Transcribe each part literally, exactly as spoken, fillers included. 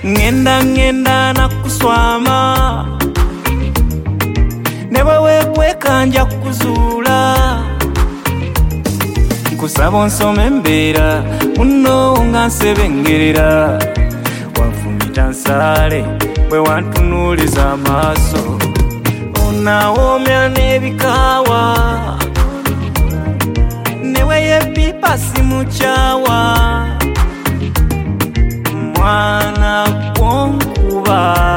ngenda ngenda nakuswama ne bwe kwekanja kuzuula nkusaba onsome mbeera muno nga nsebengerera wanfumita nsaale bwe wantunuuliza amaaso onawoomya n'ebikaawa ne weyepipa simukyawa mwana gwonkuba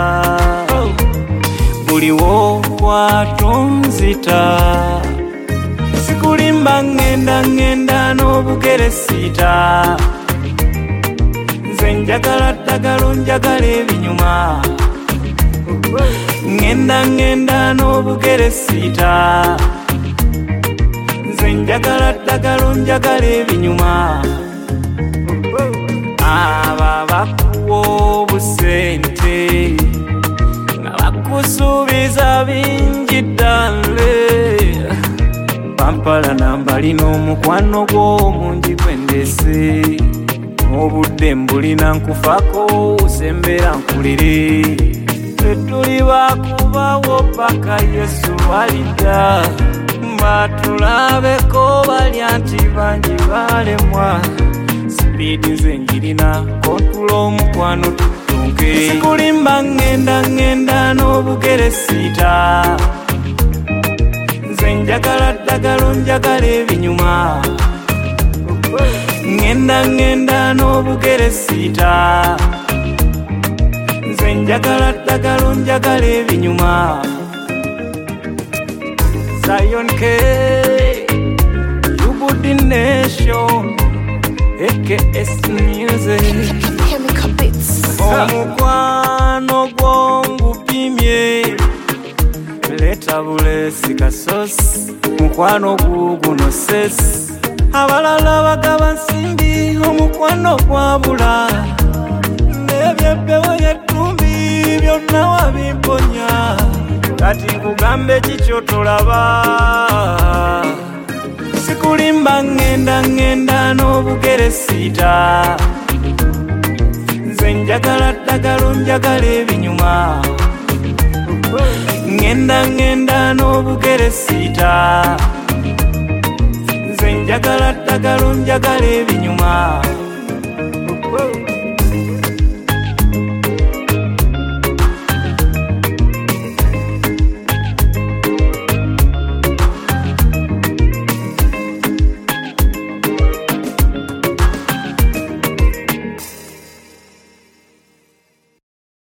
buliwo watonzita sikulimba ngenda ngenda n'obugeresiita nze njagala ddagala njagala ebinyuma ngenda ngenda n'obugeresiita nze njagala ddagala njagala ebinyuma aba bakuwa obusente nga bakusuubiza bingi ddale pampala nambalina omukwano gw'omungi gwendese obudde mbulina nkufako sembera nkulire tetuli bakubawo paka yesu walidda batulabeko balya nti bangi balemwa sipiidi nze njirina kontula omukwano tutunke sikulimba ngenda ngenda n'obugeresiita nze njagala ddagala njagala ebinyuma ngenda ngenda n'obugeresiita nze njagala ddagala njagala ebinyuma Zion K You Good Nation A K S Music Chemical Beats omukwano gwongupimye leta bulesi kasosi mukwano guguno sesi abalala bagaba nsimbi omukwano gwabula nebyebbewo yetumbi byonna wabimponya kati nkugambe kikyo tolaba sikulimba ngenda ngenda n'obugeresiita nze njagala ddagala njagala ebinyuma ngenda ngenda n'obugeresiita nze njagala ddagala njagala ebinyuma